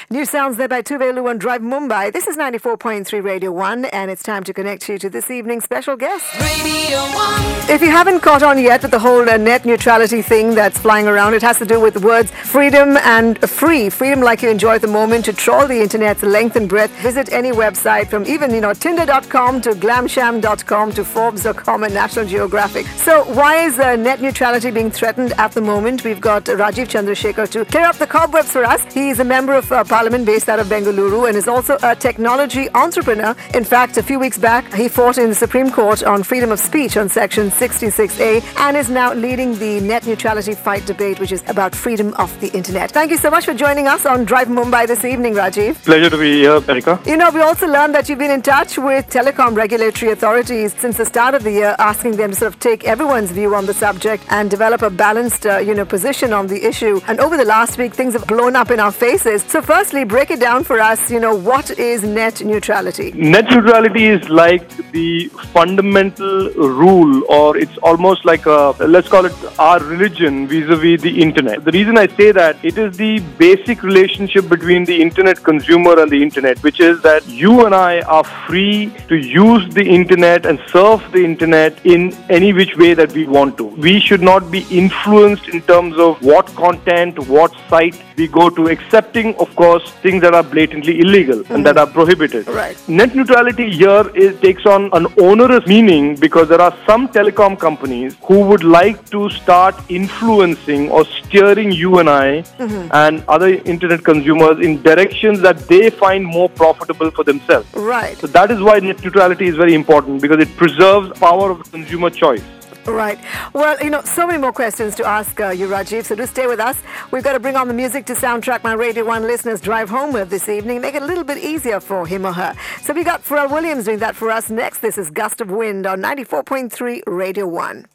New sounds there by Tuvelu on Drive Mumbai. This is 94.3 Radio 1 and it's time to connect you to this evening's special guest. Radio 1. If you haven't caught on yet with the whole net neutrality thing that's flying around, it has to do with the words freedom and free. Freedom like you enjoy at the moment to trawl the internet's length and breadth. Visit any website from even, Tinder.com to glamsham.com to Forbes.com and National Geographic. So why is net neutrality being threatened at the moment? We've got Rajiv Chandrasekhar to clear up the cobwebs for us. He is a member of Parliament based out of Bengaluru and is also a technology entrepreneur. In fact, a few weeks back, he fought in the Supreme Court on freedom of speech on Section 66A and is now leading the net neutrality fight debate, which is about freedom of the internet. Thank you so much for joining us on Drive Mumbai this evening, Rajiv. Pleasure to be here, Erika. We also learned that you've been in touch with telecom regulatory authorities since the start of the year, asking them to sort of take everyone's view on the subject and develop a balanced, position on the issue. And over the last week, things have blown up in our faces. So firstly, break it down for us, what is net neutrality? Net neutrality is like the fundamental rule, or it's almost like let's call it our religion vis-a-vis the internet. The reason I say that, it is the basic relationship between the internet consumer and the internet, which is that you and I are free to use the internet and surf the internet in any which way that we want to. We should not be influenced in terms of what content, what site we go to, excepting, of course, things that are blatantly illegal and that are prohibited. Right. Net neutrality here takes on an onerous meaning because there are some telecom companies who would like to start influencing or steering you and I and other internet consumers in directions that they find more profitable for themselves. Right. So that is why net neutrality is very important, because it preserves power of consumer choice. Right. Well, so many more questions to ask you, Rajiv, so do stay with us. We've got to bring on the music to soundtrack my Radio 1 listeners' drive home with this evening, make it a little bit easier for him or her. So we got Pharrell Williams doing that for us next. This is Gust of Wind on 94.3 Radio 1.